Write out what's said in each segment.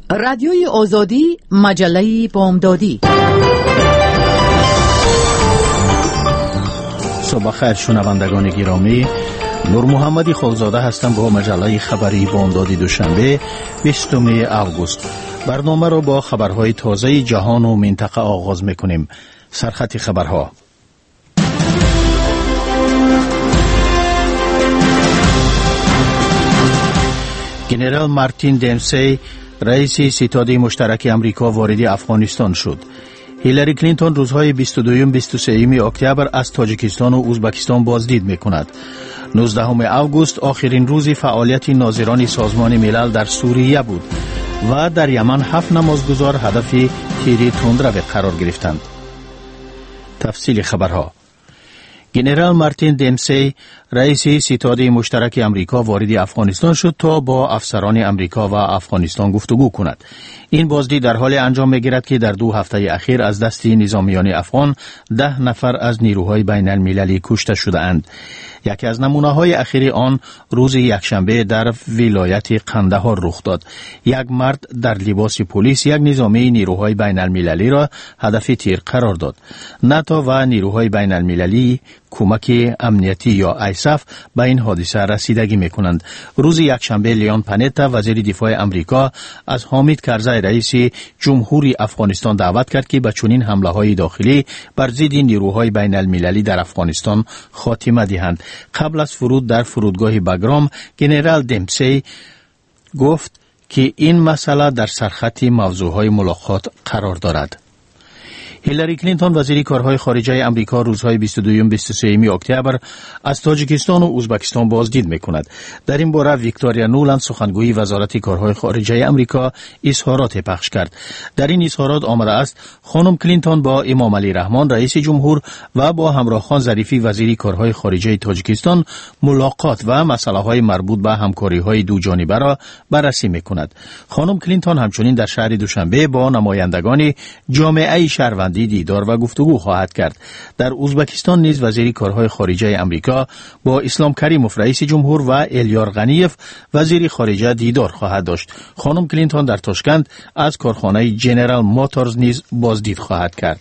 رادیوی آزادی، مجله بامدادی. صبح خیر شنوندگان گرامی، نور محمدی خالزاده هستم با مجله خبری بامدادی دوشنبه 20 اوگوست. برنامه را با خبرهای تازه جهان و منطقه آغاز میکنیم. سرخط خبرها. جنرال مارتین دمسی رئیس ستاد مشترک امریکا وارد افغانستان شد. هیلاری کلینتون روزهای 22-23 اکتبر از تاجیکستان و ازبکستان بازدید میکند. 19 اوگوست آخرین روز فعالیت ناظران سازمان ملل در سوریه بود و در یمن 7 نمازگزار هدف تیر تندرو قرار گرفتند. تفصیل خبرها. جنرال مارتین دمسی رئیس ستاد مشترک امریکا وارد افغانستان شد تا با افسران امریکا و افغانستان گفتگو کند. این بازدید در حال انجام می‌گیرد که در 2 هفته اخیر از دست نظامیان افغان 10 نفر از نیروهای بین المللی کشته شده‌اند. یکی از نمونه‌های اخیر آن روز یکشنبه در ولایت قندهار رخ داد. یک مرد در لباس پلیس یک نظامی نیروهای بین المللی را هدف تیر قرار داد. ناتو و نیروهای بین المللی کمک امنیتی یا آیساف به این حادثه رسیدگی میکنند. روز یکشنبه لیون پانتا وزیر دفاع امریکا از حامد کرزی رئیس جمهوری افغانستان دعوت کرد که به چنین حمله های داخلی بر ضد نیروهای بین المللی در افغانستان خاتمه دهند. قبل از فرود در فرودگاه باگرام، جنرال دمسی گفت که این مسئله در سرخط موضوعهای ملاقات قرار دارد. هیلاری کلینتون وزیر کارهای خارجه امریکا روزهای 22-23 اکتبر از تاجیکستان و ازبکستان بازدید میکند. در این باره ویکتوریا نولند سخنگوی وزارت کارهای خارجه امریکا اظهارات پخش کرد. در این اظهارات آمده است خانم کلینتون با امام علی رحمان رئیس جمهور و با همراه خان ظریفی وزیر کارهای خارجه تاجیکستان ملاقات و مسائل مربوط به همکاری‌های دو جانبه را بررسی میکند. خانم کلینتون همچنین در شهر دوشنبه با نمایندگان جامعه شهروندی دیدار و گفتگو خواهد کرد. در ازبکستان نیز وزیر کارهای خارجه امریکا با اسلام کریموف رئیس جمهور و الیار غنیف وزیر خارجه دیدار خواهد داشت. خانم کلینتون در تاشکند از کارخانه جنرال موتورز نیز بازدید خواهد کرد.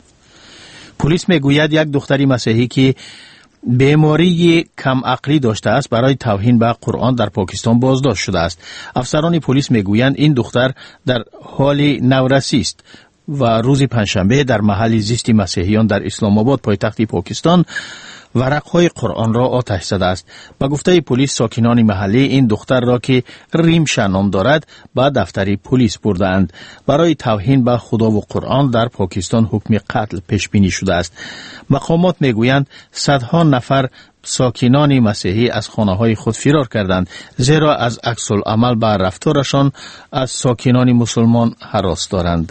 پلیس میگوید یک دختری مسیحی که بیماری کم عقلی داشته است برای توهین به قرآن در پاکستان بازداشت شده است. افسران پلیس میگویند این دختر در حال نورسی است و روز پنجشنبه در محل زیست مسیحیان در اسلام آباد پایتخت پاکستان ورقهای قرآن را آتش زده است. به گفته پلیس ساکنان محلی این دختر را که ریمشا نام دارد به دفتر پلیس بردند. برای توهین به خدا و قرآن در پاکستان حکم قتل پیش بینی شده است. مقامات میگویند صدها نفر ساکنان مسیحی از خانه‌های خود فرار کردند زیرا از عکس العمل به رفتارشان از ساکنان مسلمان هراس دارند.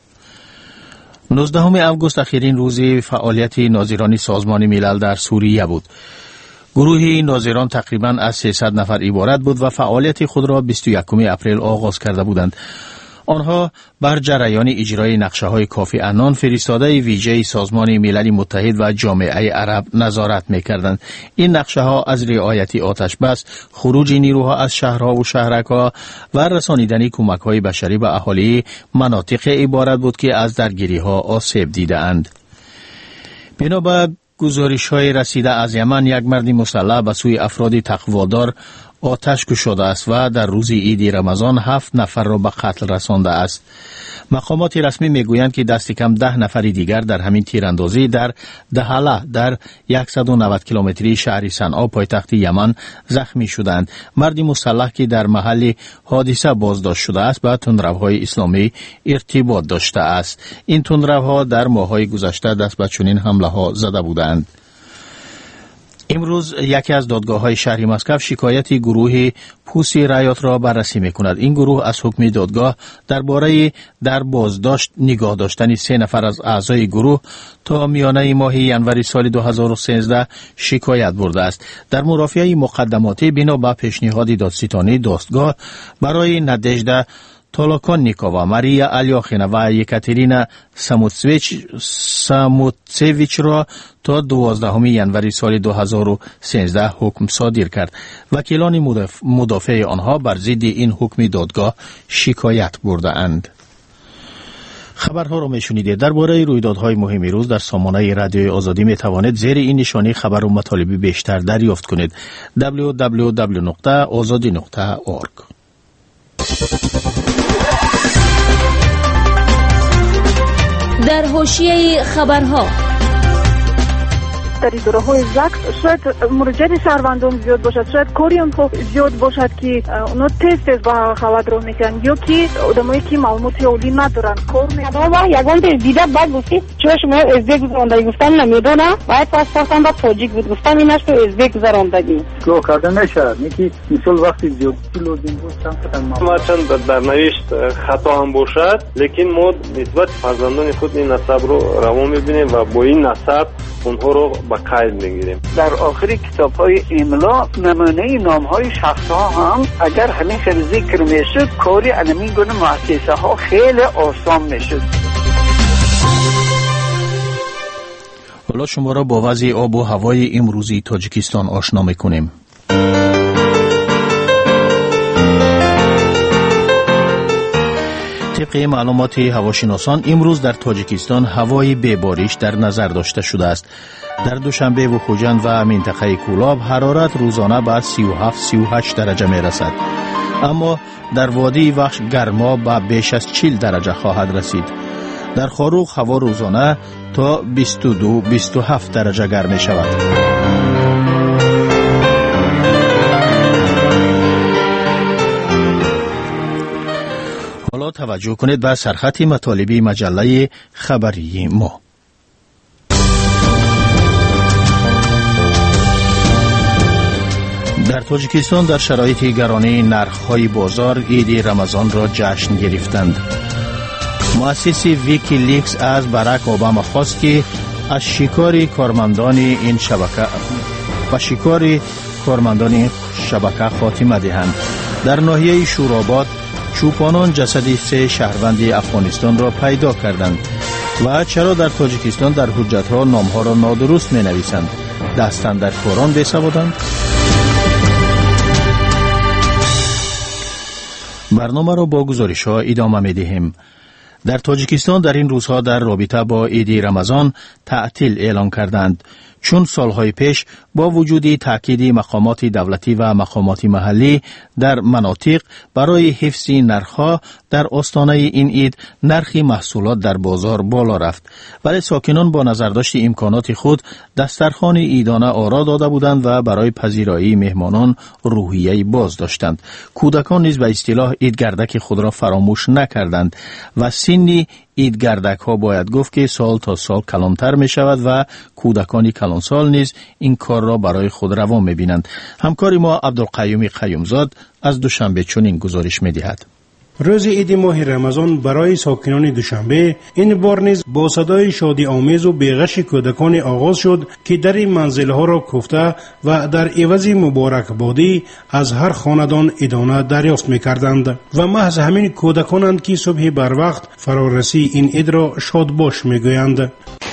19 اوگوست آخرین روز فعالیت ناظران سازمان ملل در سوریه بود. گروه ناظران تقریباً از 300 نفر عبارت بود و فعالیت خود را 21 اپریل آغاز کرده بودند. آنها بر جریان اجرای نقشه‌های کافی عنان فرستاده ویژه سازمان ملل متحد و جامعه عرب نظارت می‌کردند. این نقشه‌ها از رعایت آتش بس، خروج نیروها از شهرها و شهرک‌ها و رسانیدن کمک‌های بشری به اهالی مناطق عبارت بود که از درگیری‌ها آسیب دیده‌اند. بنابر گزارش‌های رسیده از یمن، یک مرد مسلح به سوی افراد تقوادار آتش گشوده است و در روز عید رمضان 7 نفر را به قتل رسانده است. مقامات رسمی میگویند که دست کم 10 نفر دیگر در همین تیراندازی در دهاله در 190 کیلومتری شهر صنعا پایتخت یمن زخمی شدند. مردی مسلح که در محل حادثه بازداشت شده است با تندروهای اسلامی ارتباط داشته است. این تندروها در ماه‌های گذشته دست به چنین حمله‌ها زده بودند. امروز یکی از دادگاه‌های شهر مسکو شکایت گروه پوسی رایات را بررسی می‌کند. این گروه از حکم دادگاه درباره در بازداشت نگاه داشتن 3 نفر از اعضای گروه تا میانه ماه ینوری سال 2013 شکایت برده است. در مرافعه مقدماتی بنا به پیشنهاد دادستانی دادگاه برای ندژد تولوکونیکووا، ماریا الیاخینا و یکاترینا ساموتسویچ را تا 12 ژانویه سال 2013 حکم صادر کرد. وکیلان مدافع آنها بر ضد این حکم دادگاه شکایت برده‌اند. خبرها را میشنیدید. درباره رویدادهای مهم روز در سامانه رادیوی آزادی می توانید زیر این نشانی خبر و مطالب بیشتر دریافت کنید. www.azadi.org. در حاشیه خبرها در دوره‌های زکس شاید مراجعه شهروندان زیاد باشد، شاید کاری اونها زیاد باشد که اونا تست با خبر رو میکنن یا که آدمایی که معلومات اولی ندارن کار میکنن. ما یگان دیده بعد گفتی چرا شما ازبک گذراندگی گفتن نمیدونم، باید پاسپورتم با تاجیک بود، گفتم اینش تو ازبک گذراندگی گو کردن نشد. یکی مثال وقتی زیاد لازم بود ما چند در نوشت خطا هم باشد، لیکن ما نسبت فرزندان خود این نسب رو روا میبینیم و با این نسب اونها رو با قید میگیریم. در آخر کتاب‌های املا نمونه نام‌های شخص‌ها هم اگر همیشه ذکر میشد کاری انمی گونه مؤسسه‌ها خیلی آسان میشد. حالا شما را با وضع آب و هوای امروزی تاجیکستان آشنا میکنیم. طبق معلومات هواشناسان امروز در تاجیکستان هوای بی‌بارش در نظر داشته شده است. در دوشنبه و خوجند و منطقه کولاب حرارت روزانه به 37-38 درجه می رسد. اما در وادی وحش گرما به بیش از 40 درجه خواهد رسید. در خاروق هوا روزانه تا 22-27 درجه گرم می شود. حالا توجه کنید به سرخط مطالبی مجله خبری ما. در تاجیکستان در شرایط گرانی نرخ‌های بازار عید رمضان را جشن گرفتند. مؤسس ویکیلیکس از باراک اوباما خواست که از شکار کارمندان این شبکه خاتمه دهند. در ناحیه شوراباد چوپانان جسد 3 شهروند افغانستان را پیدا کردند. و چرا در تاجیکستان در حجت‌ها نام‌ها را نادرست می‌نویسند؟ دستند در کاران بیسوادند؟ برنامه را با گزارش‌ها ادامه می‌دهیم. در تاجیکستان در این روزها در رابطه با عید رمضان تعطیل اعلان کردند، چون سالهای پیش با وجود تاکید مقامات دولتی و مقامات محلی در مناطق برای حفظ نرخ‌ها در آستانه این عید نرخ محصولات در بازار بالا رفت، ولی ساکنان با نظرداشت امکانات خود دسترخوان عیدانه آرا داده بودند و برای پذیرایی مهمانان روحیه باز داشتند. کودکان نیز به اصطلاح عیدگردک خود را فراموش نکردند و سنی عیدگردک ها باید گفت که سال تا سال کلانتر می شود و کودکان کلانسال نیز این کار را برای خود روا می بینند. همکار ما عبدالقیوم قیومزاد از دوشنبه چنین گزارش می دهد. روز عید ماه رمضان برای ساکنان دوشنبه این بار نیز با صدای شادی آمیز و بیغش کودکان آغاز شد که در این منزلها را کوفته و در عوض مبارکبادی از هر خاندان عیدانه دریافت می‌کردند و محض همین کودکانند که صبح بر وقت فرارسی این عید را شاد باش می‌گویند.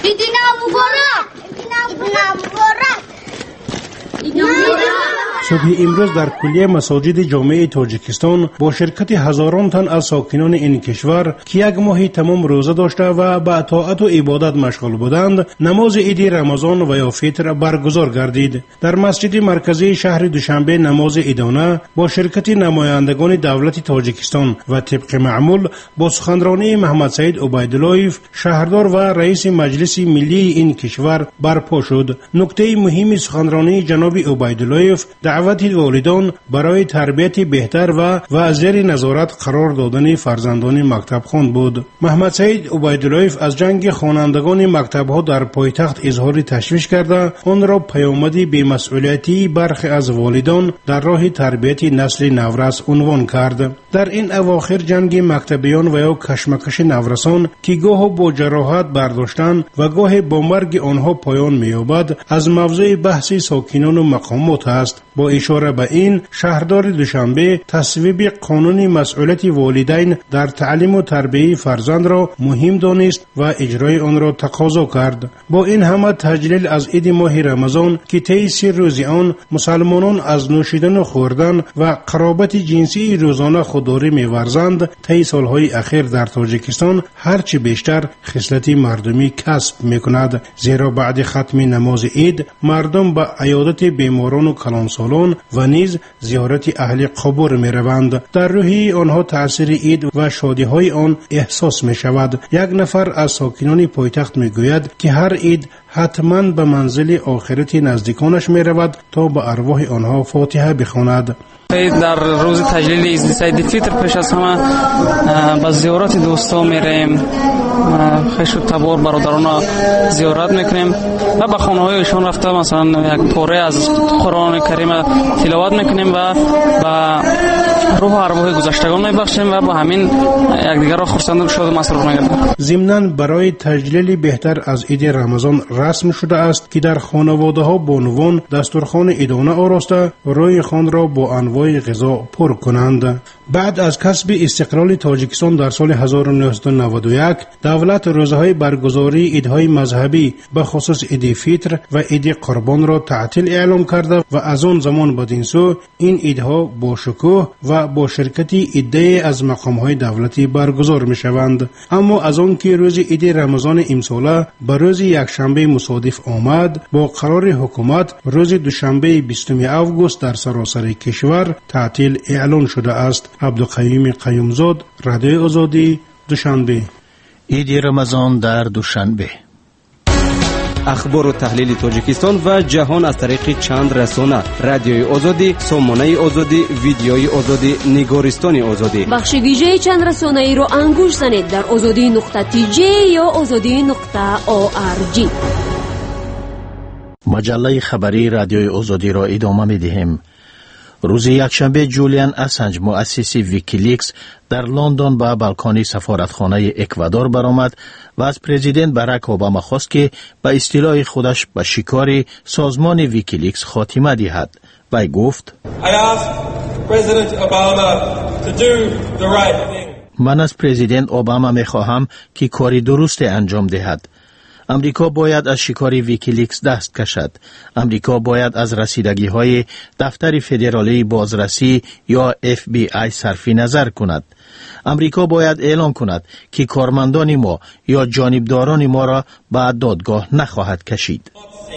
صبح امروز در کلیه مساجد جامعه تاجیکستان با شرکت هزاران تن از ساکنان این کشور که یک ماه تمام روزه داشته و به طاعت و عبادت مشغول بودند نماز عید رمضان و یا فطر برگزار گردید. در مسجد مرکزی شهر دوشنبه نماز عیدانه با شرکت نمایندگان دولت تاجیکستان و طبق معمول با سخنرانی محمد سعید عبیداللهیف شهردار و رئیس مجلس ملی این کشور برپا شد. نکته مهم سخنرانی جناب عبیداللهیف دعوت والدان برای تربیت بهتر و زیر نظارت قرار دادن فرزندان مکتب خوان بود. محمد سعید عبیداللهیف از جنگ خوانندگان مکتب‌ها در پایتخت اظهار تشویش کرده آن را پیامدی بی‌مسئولیتی برخی از والدان در راه تربیت نسل نورس عنوان کرد. در این اواخر جنگ مکتبیان و یا کشمکش نورسان که گاه با جراحت برداشتن و گاه با مرگ آنها پایان می‌یابد از موضوع بحث ساکنان و مقامات است. با اشاره به این شهردار دوشنبه تصویب قانون مسئولیت والدین در تعلیم و تربیت فرزند را مهم دانست و اجرای آن را تقاضا کرد. با این همه تجلیل از عید ماه رمضان که طی 3 روز آن مسلمانان از نوشیدن و خوردن و قرابت جنسی روزانه خودداری می‌ورزند، طی سالهای اخیر در تاجیکستان هرچی بیشتر خصلت مردمی کسب می‌کند، زیرا بعد ختم نماز عید مردم به عیادت بیماران و کلانسالان و نیز زیارت اهل قبور می‌روند. در روحی آنها تأثیر عید و شادی‌های آن احساس می‌شود. یک نفر از ساکنان پایتخت می‌گوید که هر عید حتما به منزل آخرت نزدیکانش می‌رود تا به ارواح آنها فاتحه بخواند. در روز تجلیل عید فطر پیش از همه به زیارت دوستا میریم، خویش و تبار برادران زیارت میکنیم و به خانه هایشان رفته مثلا یک پاره از قرآن کریم تلاوت میکنیم و به روح و ارواح گذشتگان میبخشیم و با همین یکدیگر را خرسند و شاد و مسرور میگردیم. ضمناً برای تجلیل بهتر از عید رمضان رسم شده است که در خانواده ها بانوان دسترخوان عیدانه آراسته روی خان را با انواع غذا پر کنند. بعد از کسب استقلال تاجیکستان در سال 1991 دولت روزهای برگزاری عیدهای مذهبی به خصوص عید فطر و عید قربان را تعطیل اعلام کرده و از آن زمان بدین سو این عیدها با شکوه و با شرکت عده از مقامهای دولتی برگزار می شوند. اما از آن که روز عید رمضان امساله به روز یکشنبه مصادف آمد، با قرار حکومت روز دوشنبه 20 آگوست در سراسر کشور تعطیل اعلان شده است. عبدالقیوم قیومزاد، رادیو آزادی، دوشنبه. عید رمضان در دوشنبه. اخبار و تحلیل تاجیکستان و جهان از طریق چند رسانه: رادیوی آزادی، سامانه آزادی، ویدیوی آزادی، نگارستان آزادی. بخش ویژه چند رسانه ای رو انگوش زنید در azadi.tj یا azadi.org. مجله خبری رادیوی آزادی را ادامه می‌دهیم. روز یکشنبه جولیان اسانج مؤسس ویکیلیکس در لندن به بالکن سفارتخانه اکوادور برآمد و از پرزیدنت باراک اوباما خواست که به اصطلاح خودش به شکار سازمان ویکیلیکس خاتمه دهد. وی گفت: من از پرزیدنت اوباما می‌خواهم که کاری درست انجام دهد. امریکا باید از شکار ویکیلیکس دست کشد. امریکا باید از رسیدگی‌های دفتر فدرالی بازرسی یا FBI صرفی نظر کند. امریکا باید اعلام کند که کارمندان ما یا جانبداران ما را به دادگاه نخواهد کشید.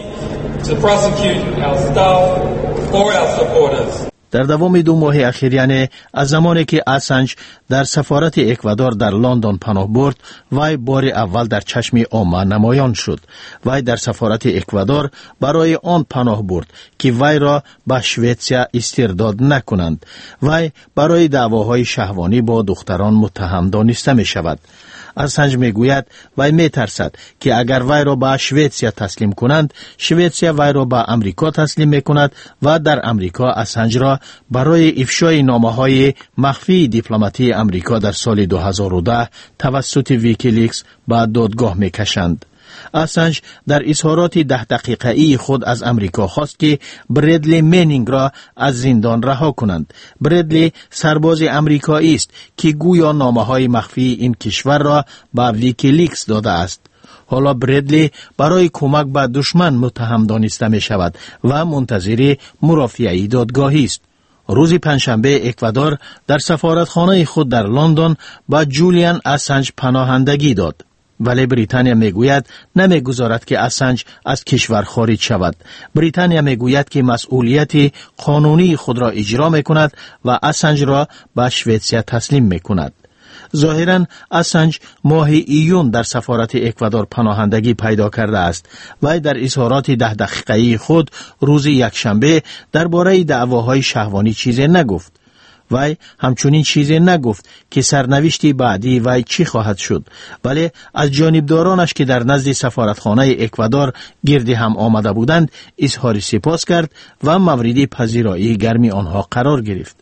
در دوام 2 ماه اخیر، یعنی از زمانی که اسانج در سفارت اکوادور در لندن پناه برد، وی بار اول در چشم عامه نمایان شد. وی در سفارت اکوادور برای آن پناه برد که وی را به شویتسیا استرداد نکنند. وی برای دعواهای شهوانی با دختران متهم دانسته می شود. اسانج میگوید وی میترسد که اگر وی را به شویتسیا تسلیم کنند، شویتسیا وی را به امریکا تسلیم میکند و در امریکا اسانج را برای افشای نامه‌های مخفی دیپلماتی امریکا در سال 2010 توسط ویکیلیکس به دادگاه میکشند. اسانج در اظهارات 10 دقیقه‌ای خود از امریکا خواست که برادلی مینینگ را از زندان رها کنند. برادلی سرباز امریکایی است که گویا نامه‌های مخفی این کشور را به ویکیلیکس داده است. حالا برادلی برای کمک به دشمن متهم دانسته می شود و منتظر مرافعه دادگاهی است. روز پنجشنبه اکوادور در سفارتخانه خود در لندن با جولیان اسانج پناهندگی داد. ولی بریتانیا میگوید نمیگذارد که اسانج از کشور خارج شود. بریتانیا میگوید که مسئولیت قانونی خود را اجرا میکند و اسانج را به شویتسیا تسلیم میکند. ظاهراً اسانج ماه ایون در سفارت اکوادور پناهندگی پیدا کرده است. وی در اظهارات 10 دقیقه‌ای خود روز یکشنبه درباره دعواهای شهوانی چیزی نگفت. وی همچنین چیزی نگفت که سرنوشت بعدی وی چی خواهد شد، ولی از جانبدارانش که در نزد سفارتخانه اکوادور گرد هم آمده بودند اظهار سپاس کرد و مورد پذیرایی گرمی آنها قرار گرفت.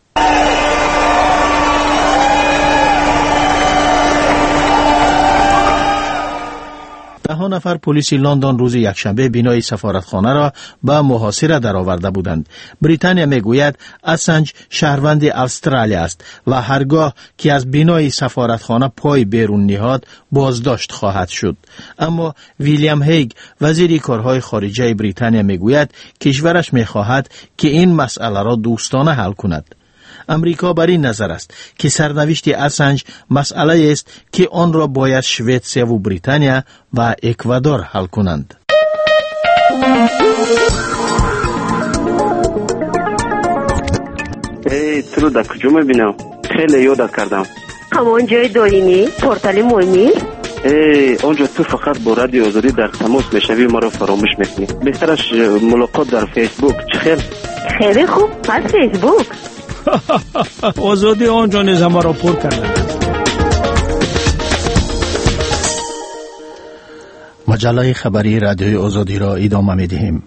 دهان نفر پلیس لندن روز یکشنبه بینای سفارتخانه را به محاصره درآورده بودند. بریتانیا میگوید اسنج شهروند استرالیا است و هرگاه که از بینای سفارتخانه پای بیرون نهاد بازداشت خواهد شد. اما ویلیام هیگ وزیر کارهای خارجه بریتانیا میگوید کشورش میخواهد که این مسئله را دوستانه حل کند. امریکا بر این نظر است که سرنوشت اسنج مسئله است که آن را باید شویتسیا و بریتانیا و اکوادور حل کنند. تو رو در کجا میبینم؟ خیلی یادت کردم. همان جای دارینی؟ پورتال مویمی؟ آنجا تو فقط با رادیو آزادی در تماس میشوی، ما را فراموش میکنی. بهترش ملاقات در فیسبوک. چه خیر؟ خیلی خوب، پس فیسبوک. آزادی آنجا نیز ما را پر کرده. مجله خبری رادیوی آزادی را ادامه می‌دهیم.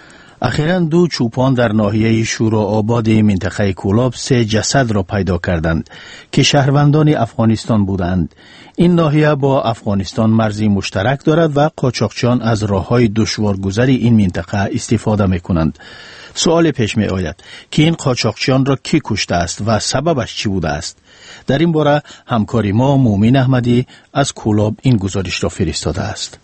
اخیراً 2 چوپان در ناحیه شورآباد منطقه کولاب 3 جسد را پیدا کردند که شهروندان افغانستان بودند. این ناحیه با افغانستان مرزی مشترک دارد و قاچاقچیان از راه‌های دشوارگذری این منطقه استفاده می‌کنند. سوال پیش می آید که این قاچاقچیان را کی کشته است و سببش چی بوده است؟ در این باره همکاری ما مومن احمدی از کولاب این گزارش را فرستاده است.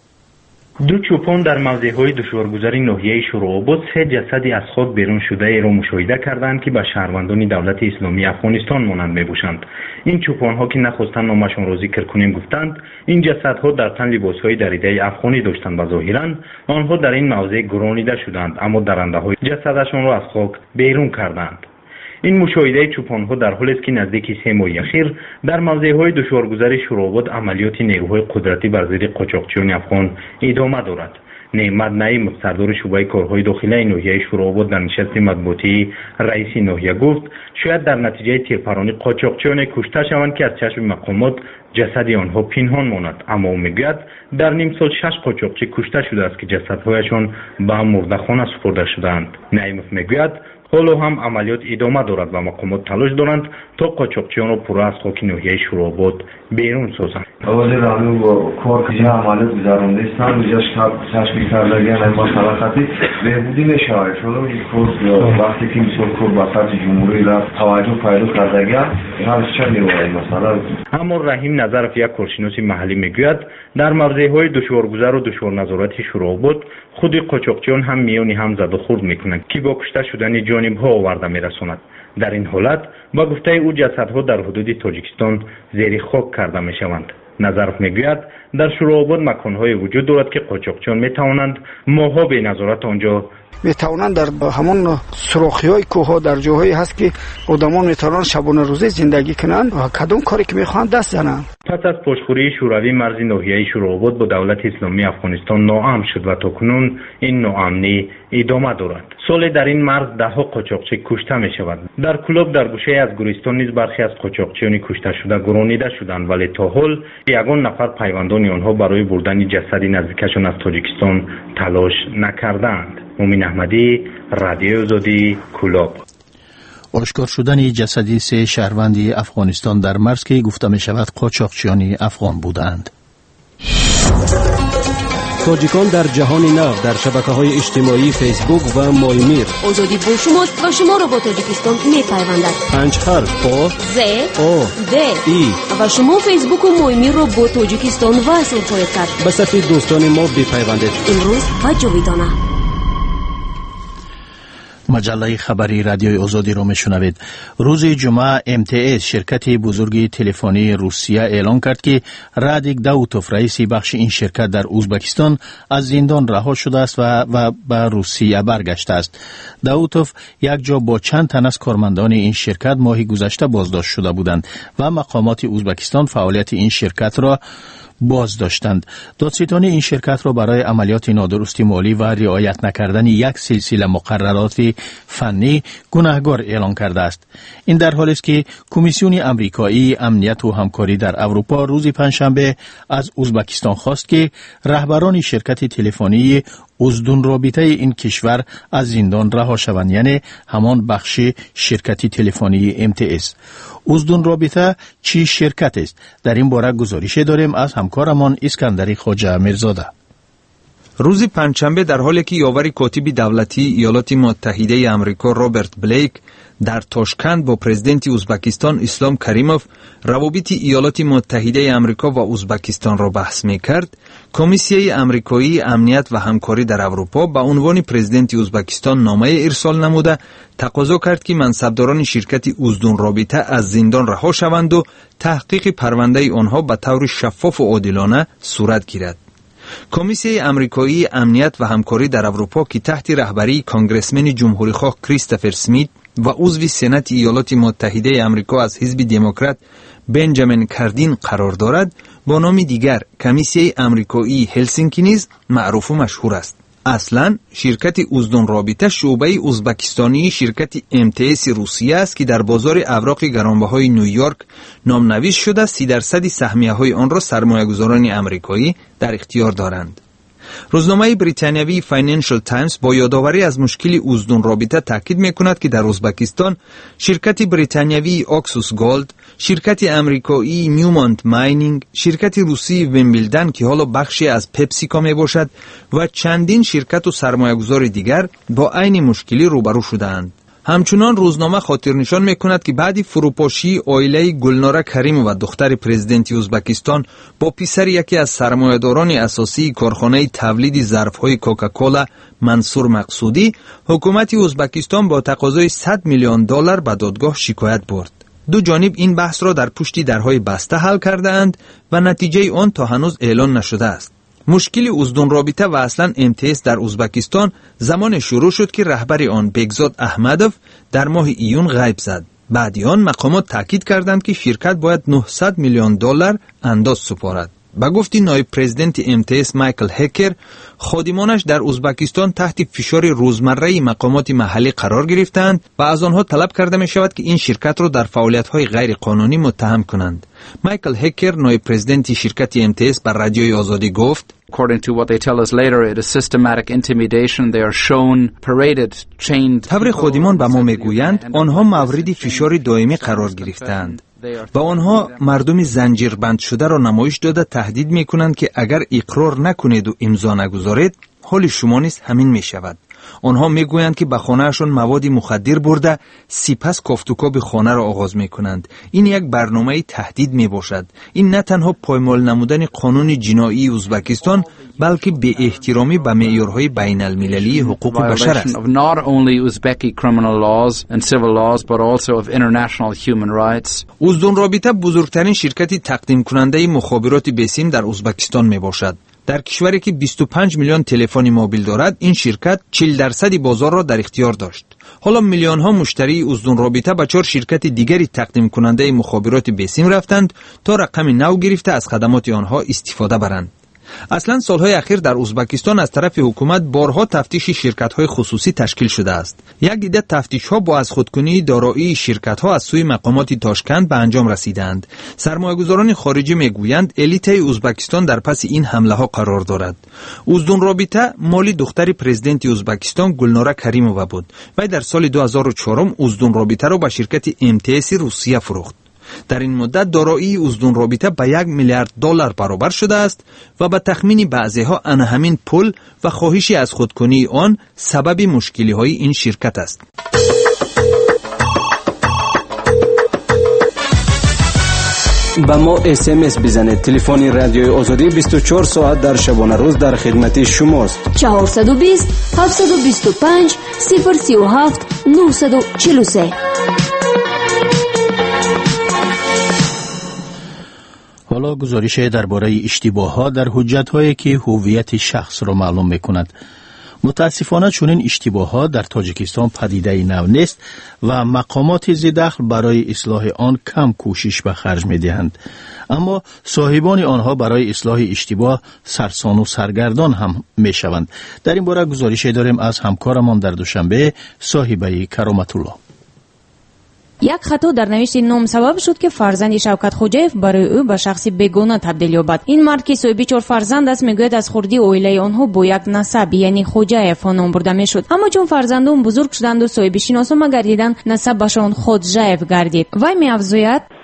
2 چوپان در موضع‌های دشوارگذری ناحیه شورآباد 3 جسدی از خاک بیرون شده ای را مشاهده کردند که به شهروندان دولت اسلامی افغانستان مانند میباشند. این چوپان‌ها که نخواستند نامشان را ذکر کنیم گفتند این جسدها در تن لباس‌های دریده افغانی داشتند و ظاهراً آنها در این موضع گرانیده شدند، اما درنده‌های جسدشان را از خاک بیرون کردند. این مشاهده چوپان‌ها در حالی است که نزدیک 3 ماه اخیر در موضع‌های دشوارگذر شورآباد عملیات نیروهای قدرتی بر ضد قاچاقچیان افغان ادامه دارد. نعمت نعیم سردار شعبه کارهای داخلی ناحیه شورآباد در نشست مطبوعاتی رئیس ناحیه گفت شاید در نتیجه تیرپرانی قاچاقچیان کشته شوند که از چشم مقامات جسد آنها پنهان ماند، اما او میگوید در نیم سال 6 قاچاقچی کشته شده است که جسدهایشان به مردخانه سپرده شدند. نعیمов میگوید حالا هم عملیات ادامه دارد و مقامات تلاش دارند تا قاچاقچیان را پورا از خاک ناحیه شورآباد بیرون سازند. اولی رانو با کار که عملیات گذرانده استان و جاش تشکیل کردگی با صلاحیتی بهبودی میشود. چون این کار وقتی که میسال کار با سطح جمهوری را توجه پیدا کردگی هرچ چه میوید مثلا. اما رحیم نظرف یک کارشناس محلی میگوید در موضع‌های دشوارگذر و دشوار نظارت شورآباد خود قاچاقچیان هم میانی هم زد و خورد میکنند که با کشته شدن جانب‌ها آورده میرساند. در این حالت با گفته او جسدها در حدود تاجیکستان زیر خاک کرده میشوند. نظرف میگوید در شورآباد مکان‌های وجود دارد که قاچاقچیان میتوانند ماها به نظارت آنجا میتوانند در همون سوراخی‌های کوه‌ها در جاهایی هست که آدمان میتوانند شبانه روزی زندگی کنند و کدام کاری که میخوان دست زنند. پس از پشتخوری شوروی مرز ناحیه شورآباد با دولت اسلامی افغانستان ناامن شد و تاکنون این ناامنی ادامه دارد. سال در این مرز دهها قاچاقچی کشته می شود. در کولاب در گوشه از گورستان نیز برخی از قاچاقچیان کشته شده گرانیده شدند، ولی تا حال یگان نفر پیوندان آنها برای بردن جسد نزدیکشان از تاجیکستان تلاش نکردند. مومن احمدی، رادیو آزادی، کولاب. آشکار شدن جسدی 3 شهروند افغانستان در مرز که گفته می شود قاچاقچیان افغان بودند. تاجیکان در جهان نو در شبکه‌های اجتماعی فیسبوک و مایمیر. آزادی با شماست و شما را با تاجیکستان می‌پیوندد. 5 حرف آ ز او د ای و شما فیسبوک و مایمیر را با تاجیکستان وصل خواهید کرد. به صفحه دوستان ما بپیوندید. امروز و جاویدانه. مجله خبری رادیوی آزادی را میشنوید. روز جمعه MTS شرکت بزرگ تلفنی روسیه اعلام کرد که رادیک داوتوف رئیس بخش این شرکت در ازبکستان از زندان رها شده است و به روسیه برگشته است. داوتوف یک جا با چند تن از کارمندان این شرکت ماه گذشته بازداشت شده بودند و مقامات ازبکستان فعالیت این شرکت را باز داشتند. دادستانی این شرکت را برای عملیات نادرستی مالی و رعایت نکردن یک سلسله مقررات فنی گناهکار اعلان کرده است. این در حالی است که کمیسیون امریکایی امنیت و همکاری در اروپا روز پنجشنبه از ازبکستان خواست که رهبران شرکت تلفنی ازدون رابطه این کشور از زندان رها شوند، یعنی همان بخش شرکت تلفنی MTS. ازدون رابطه چی شرکت است؟ در این باره گزارش داریم از همکارمان اسکندری خواجه میرزاده. روز پنجشنبه در حالی که یاور کاتب دولتی ایالات متحده آمریکا رابرت بلیک در تاشکند با پرزیدنت ازبکستان اسلام کریموف روابط ایالات متحده آمریکا و ازبکستان را بحث می‌کرد، کمیسیون آمریکایی امنیت و همکاری در اروپا به عنوان پرزیدنت ازبکستان نامه ارسال نموده تقاضا کرد که منصبداران شرکت ازدون رابطه از زندان رها شوند و تحقیق پرونده آنها به طور شفاف و عادلانه صورت گیرد. کمیسیون آمریکایی امنیت و همکاری در اروپا که تحت رهبری کانگرسمن جمهوری‌خواه کریستوفر سمیت و عضو سنات ایالات متحده آمریکا از حزب دموکرات بنجامین کاردین قرار دارد، با نام دیگر کمیسیون آمریکایی هلسینکی نیز معروف و مشهور است. اصلا شرکت ازدون رابطه شعبه ازبکستانی شرکت MTS روسیه است که در بازار اوراق گرانبهای نیویورک نامنویس شده 30% سهمیه‌های آن را سرمایه‌گذاران آمریکایی در اختیار دارند. روزنامه بریتانیایی فاینانشل تایمز با یادآوری از مشکل ازدون رابطه تاکید می‌کند که در ازبکستان شرکت بریتانیایی اکسوس گولد، شرکت آمریکایی نیومونت ماینینگ، شرکت روسی ویمبلدن که حالا بخشی از پپسیکو میباشد و چندین شرکت و سرمایه‌گذار دیگر با عین مشکلی روبرو شده‌اند. همچنان روزنامه خاطر نشان می‌کند که بعد فروپاشی عائله گلناره کریم و دختر پرزیدنت ازبکستان با پسر یکی از سرمایه‌داران اساسی کارخانه تولید ظرف‌های کوکاکولا منصور مقصودی، حکومت ازبکستان با تقاضای $100 میلیون به دادگاه شکایت برد. دو جانب این بحث را در پشت درهای بسته حل کرده‌اند و نتیجه آن تا هنوز اعلان نشده است. مشکل ازدون رابطه و اصلا MTS در ازبکستان زمان شروع شد که رهبر آن بگزاد احمدوف در ماه ایون غیب زد. بعد آن مقامات تاکید کردند که شرکت باید $900 میلیون انداز سپارد. با گفته نایب پرزیدنت MTS مایکل هکر، خادمانش در ازبکستان تحت فشار روزمره مقامات محلی قرار گرفتند و از آنها طلب کرده می شود که این شرکت را در فعالیت‌های غیر قانونی متهم کنند. مایکل هکر نایب پرزیدنت شرکت MTS بر رادیوی آزادی گفت: According to what they tell us later, it is systematic intimidation. They are shown paraded, chained. طبر خادمان به ما میگویند آنها مورد فشار دائمی قرار گرفتند و آنها مردم زنجیربند شده را نمایش داده تهدید میکنند که اگر اقرار نکنید و امضا نگذارید حال شما نیز همین میشود. آنها میگویند که به خانهشان مواد مخدر برده سپس کافتوکاب خانه را آغاز میکنند. این یک برنامه تهدید میباشد. این نه تنها پایمال نمودن قانون جنایی ازبکستان بلکه به احترامی به معیارهای بین المللی حقوق بشر است. ازدون رابطه بزرگترین شرکت تقدیم کننده مخابرات بسیم در ازبکستان میباشد. در کشوری که 25 میلیون تلفن موبیل دارد، این شرکت 40% بازار را در اختیار داشت. حالا میلیون ها مشتری ازدون رابطه به 4 شرکت دیگری تقدیم کننده مخابرات بسیم رفتند تا رقم نو گرفته از خدمات آنها استفاده برند. اصلا سالهای اخیر در ازبکستان از طرف حکومت بارها تفتیش شرکت‌های خصوصی تشکیل شده است. یک عده تفتیش‌ها با از خودکنی دارایی شرکت‌ها از سوی مقامات تاشکند به انجام رسیدند. سرمایه‌گذاران خارجی میگویند الیت ازبکستان در پس این حمله‌ها قرار دارد. ازدون رابطه مال دختر پرزیدنت ازبکستان گلناره کریمووا بود. وی در سال 2004 ازدون رابطه را به شرکت MTS روسیه فروخت. در این مدت دارایی ازدون رابطه به $1 میلیارد برابر شده است و به تخمین بعضی‌ها آن همین پول و خواهش از خودکنی آن سبب مشکلی‌های این شرکت است. با ما SMS بزنید. تلفن رادیوی آزادی 24 ساعت در شبانه روز در خدمت شماست. 420 725 037 943. حالا گزارش درباره اشتباهات در حجت‌هایی که هویت شخص را معلوم می‌کند. متاسفانه چنین اشتباهات در تاجیکستان پدیده نو نیست و مقامات ذی‌دخل برای اصلاح آن کم کوشش به خرج می‌دهند. اما صاحبان آنها برای اصلاح اشتباه سرسان و سرگردان هم می‌شوند. در این باره گزارش داریم از همکارمان در دوشنبه صاحبه کرامت الله. یک خطا در نوشت نام سبب شد که فرزند شوکت خوجاєв برای او به شخصی بیگانه تبدیل یابد. این مرد که صاحب 4 فرزند است میگوید از خردی عائله آنها با یک نسب یعنی خوجاєв نام برده میشد، اما چون فرزندان بزرگ شدند و صاحب شناسنامه گردیدند نسبشان خوجاєv گردید. وی میافزاید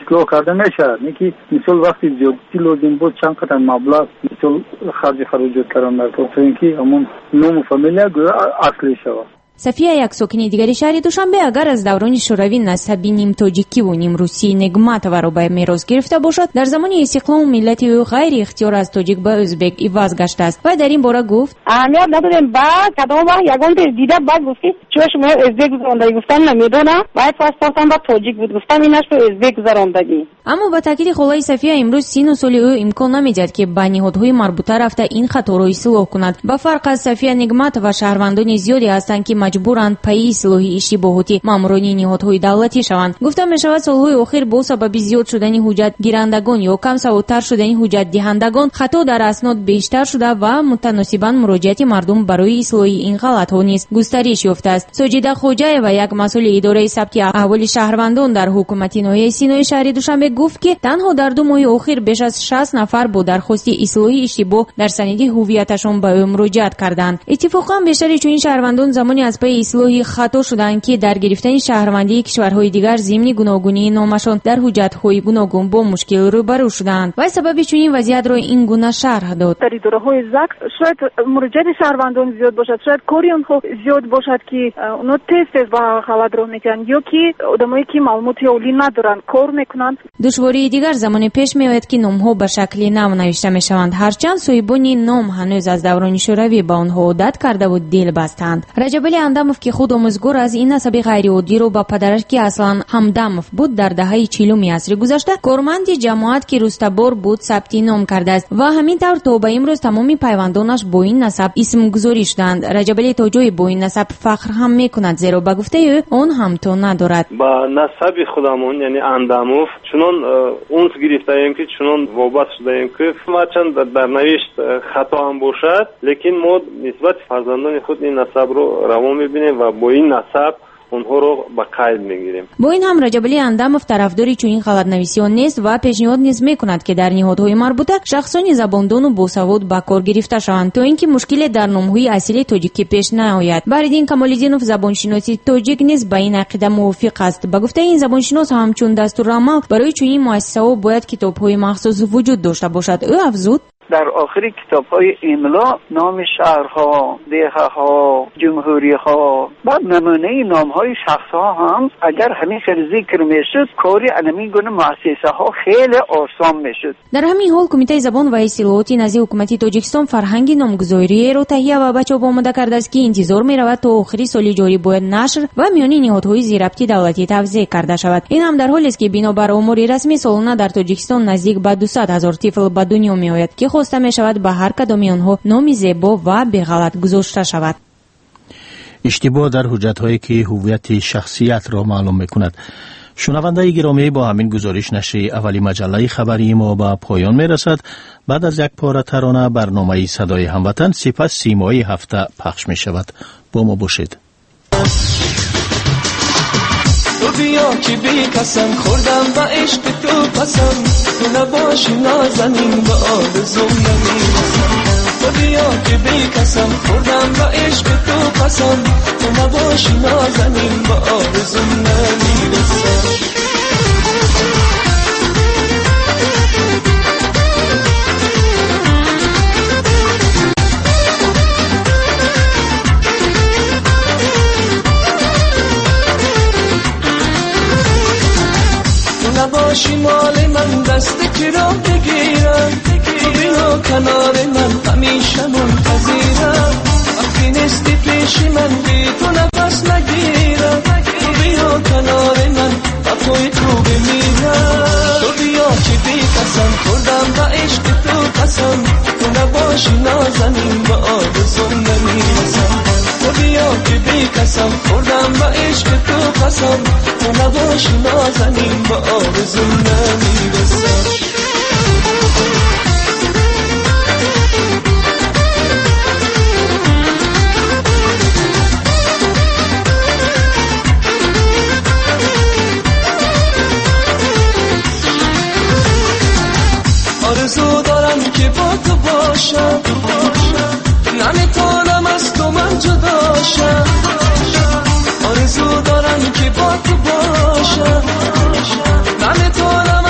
اصلاح کرده نشه. اینکه مثال وقتی زیادتی لازم بود چند قطعه مبلغ مثال خراجات کردن در تا اینکه همون نام و فامیلیا اصلی شود. صفیه یک ساکن دیگری شهر دوشنبه اگر از دوران شوروی نسبی نیم تاجیکی و نیم روسی نگمت و رو به میراث گرفته باشد، در زمان استقلال ملت او غیر اختیار از تاجیک به ازبک عوض گشته است و در این باره گفت اهمیت ندادیم. بعد کدام وقت یگان دیده بعد گفتی چون شما ازبک گذراندگی گفتم نمیدونم باید پاسپورتم با تاجیک بود گفتم اینش به ازبک گذراندگی. اما با تاکید خلای صفیه امروز سین سال او امکان نمیدهد که به نهادهای مربوطه رفته این خطا را اصلاح کند. با فرق از صفیه نگمت و شهروندان زیادی هستند که مجبورند پای اصلاح اشتباهاتی ماموران نهادهای دولتی شوند. گفتم میشود سالهای اخیر با سبب زیاد شدن حجت گیرندگان یا کم سودتر شدن حجت دهندگان خطا در اسناد بیشتر شده و متناسباً مراجعت مردم برای اصلاح این غلط‌ها نیز گسترش یافته است. ساجده خوجه و یک مسئول اداره ثبت احوال شهروندان در حکومت ناحیه سینای شهر دوشنبه گفت که تنها در 2 ماه اخیر بیش از 60 نفر با درخواست اصلاح اشتباه در سند هویتشان به او مراجعت کردند. اتفاقاً بیشتر چنین شهروندان زمانی از پای اصلاح خطا شدند که در گرفتن شهروندی کشورهای دیگر ضمن گوناگونی نامشان در حجت‌های گوناگون با مشکل روبرو شدند و سبب چنین وضعیت را این گونه شرح داد. در اداره‌های زکس شاید مراجعت شهروندان زیاد باشد، شاید کاری آنها زیاد باشد که اونا تست با خلاد رو میکنن یا که آدمایی که معلومات اولی ندارن کار میکنند. دشواری دیگر زمان پیش میاد که نام‌ها به شکل نو نوشته میشوند، هرچند صاحبان نام هنوز از دوران شوروی با آنها عادت کرده و دل بستند. رجب علی انداموف که خود آموزگار از این نسب غیر عادی رو با پدرش که اصلا همدموف بود در دهه 40 عصر گذشته کارمند جماعت که روستابور بود ثبت نام کرده است و همین طور تا به امروز تمامی پیوندانش با این نسب اسم گذاری شدند. رجب علی توجوی با این نسب فخر هم میکند زیرا به گفته او اون هم تو ندارد. با نسب خودمون یعنی انداموف چنان اونس گرفته ایم که چنان وابسته شده ایم که هرچند در نوشت خطا هم باشد لیکن ما نسبت فرزندان خود این نسب رو روا میبینیم و با این نسب اونها رو به قید میگیریم. با این هم رجب علی انداموف طرفداری چنین غلط‌نویسی‌ها نیست و پیشنهاد نیز میکند که در نهادهای مربوطه شخصان زباندون و باسواد به کار گرفته شوند تا اینکه مشکل در نام‌های اصلی تاجیکی پیش نیاید. بریدین کمال‌الدینوف زبانشناسی تاجیک نیز با این عقیده موافق است. به گفته این زبانشناس همچون دستورالعمل برای چنین مؤسسه‌ها باید کتاب‌های مخصوص وجود داشته باشد. او افزود در آخر کتاب‌های املا نام شهرها، دهه‌ها، جمهوری‌ها بعد نمونه نام‌های شخص‌ها هم اگر همیشه ذکر میشد کاری انمی گونه مؤسسه‌ها خیلی آسان میشد. در همین حال کمیته زبان و اصطلاحات نزد حکومت تاجیکستان فرهنگ نامگذاری رو تهیه و به چاپ آماده کرده است که انتظار می‌رود تا آخر سال جاری باید نشر و میانی نهادهای زیرربطی دولتی توزیع کرده شود. این هم در حالی است که بنابر آمار رسمی سالانه در تاجیکستان نزدیک به 200,000 طفل به دنیا میآید که خواسته می شود به هر کدام آنها نامی زیبا و به غلط گذاشته شود. اشتباه در حجت‌هایی که هویت شخصیت را معلوم می‌کند. شنونده گرامی با همین گزارش نشر اولی مجله خبری ما به پایان می‌رسد. بعد از یک پاره ترانه برنامه صدای هموطن سپس سیمای هفته پخش می‌شود. با ما باشید. تو بیا که بی قسم خوردم و عشق تو پسم تو نباشی نازنین و آرزوم نمیرسم. تو بیا که بی قسم خوردم و عشق تو پسم تو نباشی نازنین و آرزوم نمیرسم. نباشی مال من دست کی را بگیرم تو بیا کنار من همیشه منتظرم وقتی نیستی پیش من بی تو نفس نگیرم تو بیا کنار من وفای تو بمیرم. تو بیا که بی قسم خوردم و عشق تو قسم تو نباشی نازنین و آرزوم نمیرسم. تو بیا که بی قسم خوردم و عشق تو قسم تو نباشی نازنین و آرزوم نمیرسم. آرزو دارم که با تو باشم نمیتونم از تو من جدا شم. آرزو دارم که با تو باشم نمیتونم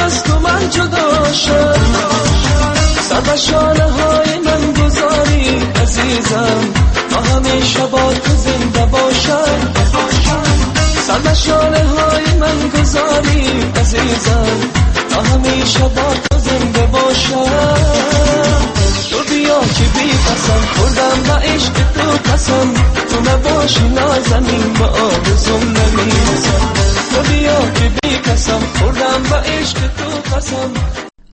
همیشه با تو زنده باشم. تو بیا که بی قسم خوردم با عشق تو قسم، تو نباشی نازنین با آرزوم نمیرسم. تو بیا که بی قسم خوردم با عشق تو قسم.